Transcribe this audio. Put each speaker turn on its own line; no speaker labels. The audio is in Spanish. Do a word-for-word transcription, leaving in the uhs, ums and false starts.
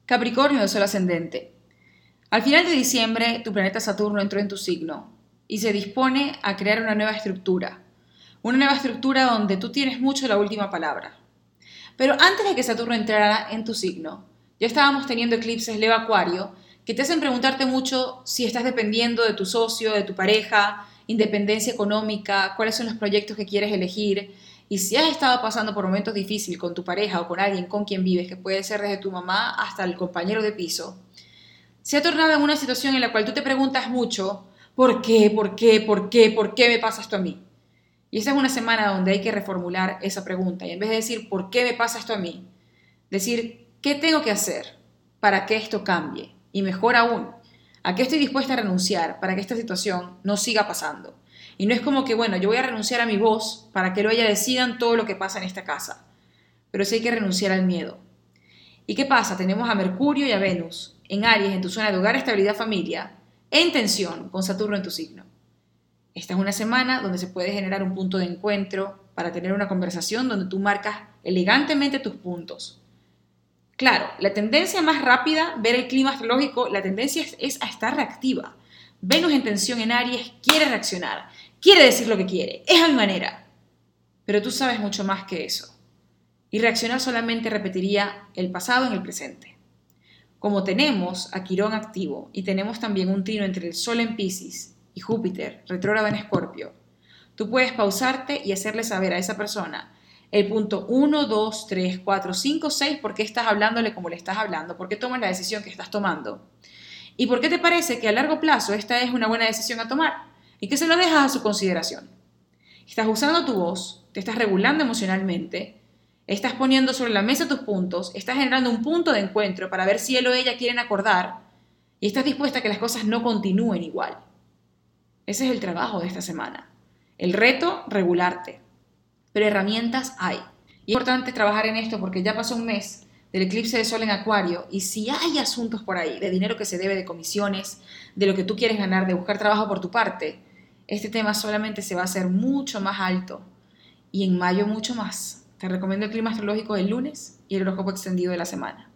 Capricornio de Sol ascendente. Al final de diciembre, tu planeta Saturno entró en tu signo y se dispone a crear una nueva estructura. Una nueva estructura donde tú tienes mucho la última palabra. Pero antes de que Saturno entrara en tu signo, ya estábamos teniendo eclipses Leo Acuario que te hacen preguntarte mucho si estás dependiendo de tu socio, de tu pareja, independencia económica, cuáles son los proyectos que quieres elegir. Y si has estado pasando por momentos difíciles con tu pareja o con alguien con quien vives, que puede ser desde tu mamá hasta el compañero de piso, se ha tornado en una situación en la cual tú te preguntas mucho, ¿por qué? ¿Por qué? ¿Por qué? ¿Por qué me pasa esto a mí? Y esta es una semana donde hay que reformular esa pregunta y en vez de decir, ¿por qué me pasa esto a mí? Decir, ¿qué tengo que hacer para que esto cambie? Y mejor aún, ¿a qué estoy dispuesta a renunciar para que esta situación no siga pasando? Y no es como que, bueno, yo voy a renunciar a mi voz para que luego ella decidan todo lo que pasa en esta casa. Pero sí hay que renunciar al miedo. ¿Y qué pasa? Tenemos a Mercurio y a Venus en Aries, en tu zona de hogar, estabilidad, familia, en tensión con Saturno en tu signo. Esta es una semana donde se puede generar un punto de encuentro para tener una conversación donde tú marcas elegantemente tus puntos. Claro, la tendencia más rápida, ver el clima astrológico, la tendencia es, es a estar reactiva. Venus en tensión en Aries quiere reaccionar, quiere decir lo que quiere, es a mi manera. Pero tú sabes mucho más que eso. Y reaccionar solamente repetiría el pasado en el presente. Como tenemos a Quirón activo y tenemos también un trino entre el Sol en Piscis y Júpiter retrógrado en Escorpio, tú puedes pausarte y hacerle saber a esa persona el punto uno, dos, tres, cuatro, cinco, seis, por qué estás hablándole como le estás hablando, por qué tomas la decisión que estás tomando y por qué te parece que a largo plazo esta es una buena decisión a tomar y que se lo dejas a su consideración. Estás usando tu voz, te estás regulando emocionalmente, estás poniendo sobre la mesa tus puntos, estás generando un punto de encuentro para ver si él o ella quieren acordar y estás dispuesta a que las cosas no continúen igual. Ese es el trabajo de esta semana. El reto, regularte. Pero herramientas hay. Y es importante trabajar en esto porque ya pasó un mes del eclipse de Sol en Acuario y si hay asuntos por ahí de dinero que se debe, de comisiones, de lo que tú quieres ganar, de buscar trabajo por tu parte, este tema solamente se va a hacer mucho más alto y en mayo mucho más. Te recomiendo el clima astrológico del lunes y el horóscopo extendido de la semana.